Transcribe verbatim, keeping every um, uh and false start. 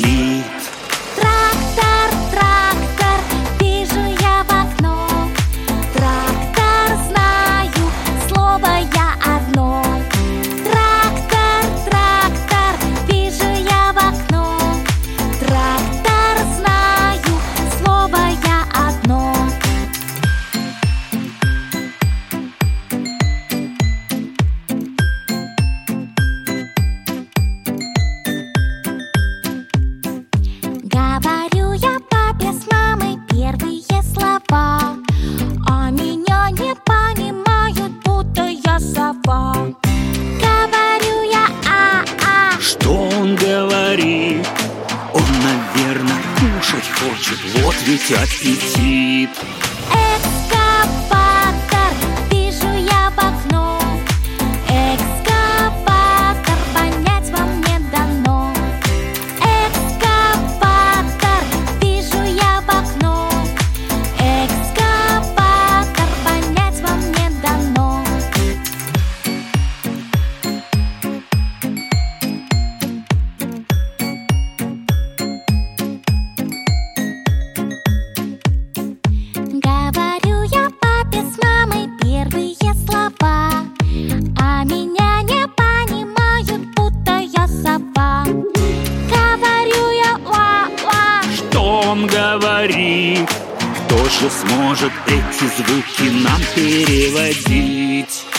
стоит. Трактор, трактор, вижу я в окно. Трактор, знаю, слово я одно. Трактор, трактор, вижу я в окно. Трактор, знаю, слово я одно. Говорю я папе с мамой первые слова, а меня не понимают, будто я сова. Говорю я а-а. Что он говорит? Он, наверное, кушать хочет, вот ведь аппетит. Экскаватор, вижу я в окно. Экскаватор, понять вам не дано. Экскаватор, вижу я в окно. Экскаватор, понять вам не дано. Говорю я папе с мамой первые слова, а меня не понимают, будто я сова. Говорю я ла-ла. Что он говорит? Кто же сможет эти звуки нам переводить?